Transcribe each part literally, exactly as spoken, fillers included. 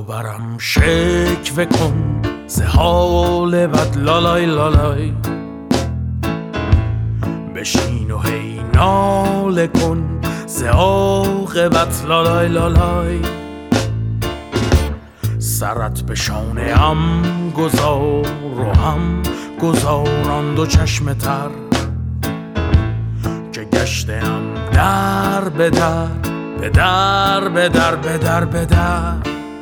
برم شکوه کن ز حال بد لالای لالای، بشین و هی ناله کن ز عاقبت لالای لالای. سرت به شانه هم گذار و هم گذاران دو چشم تر، که گشتم در به در به در به در به در به در.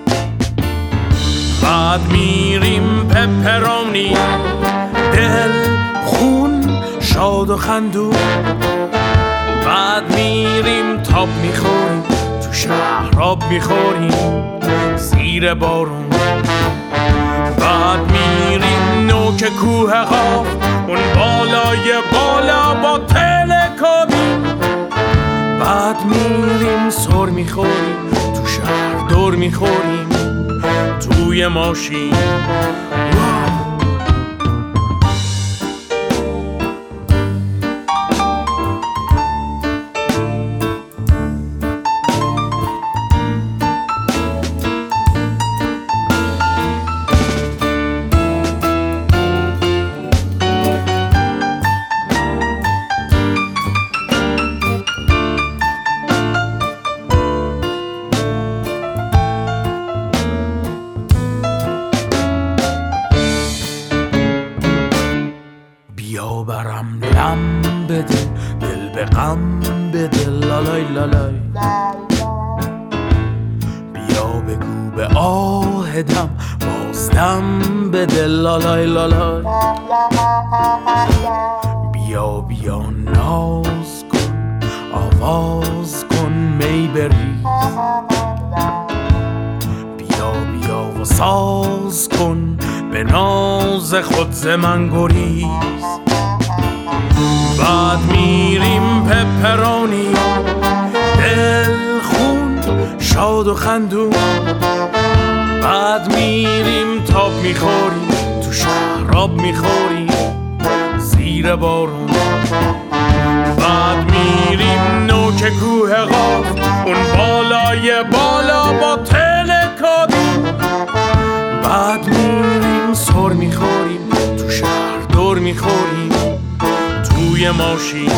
بعد میریم پپرانی دل خون شاد و خندون، بعد میریم تاب میخوریم تو شهر آب میخوریم زیر بارون. بعد میریم نوک کوه قاف اون بالای بالا با تلکابین. بعد میریم سر میخوریم تو شهر دور میخوریم توی ماشین. بیا برم لم بده دل به غم بده لالای لالای. بیا بگو به آهدم بازدم بده لالای لالای. بیا بیا ناز کن آواز کن می بریز، بیا بیا و ساز کن به ناز خود ز من گریز. بعد میریم پپرانی دل خون شاد و خندون، بعد میریم تاب میخوریم تو شهر آب میخوریم زیر بارون. بعد میریم نوک کوه قاف اون بالای بالا با تلکابین. بعد میریم سر میخوریم تو شهر دور میخوریم توی ماشین.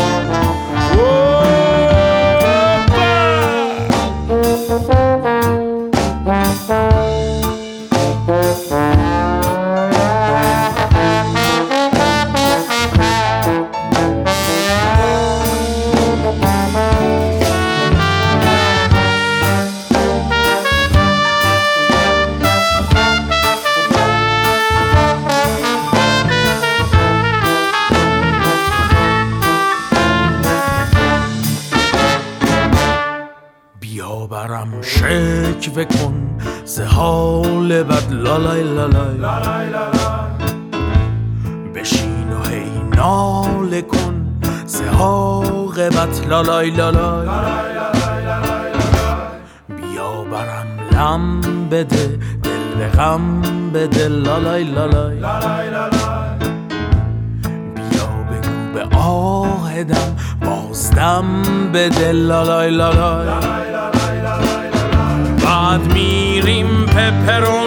بیا برم شکوه کن ز حال بد لالای لالای، بشین و هی ناله کن ز عاقبت لالای لالای. بیا برم لم بده دل به غم بده لالای لالای. بیا بگو به آهدم بازدم بده لالای لالای. بعد میریم پپرون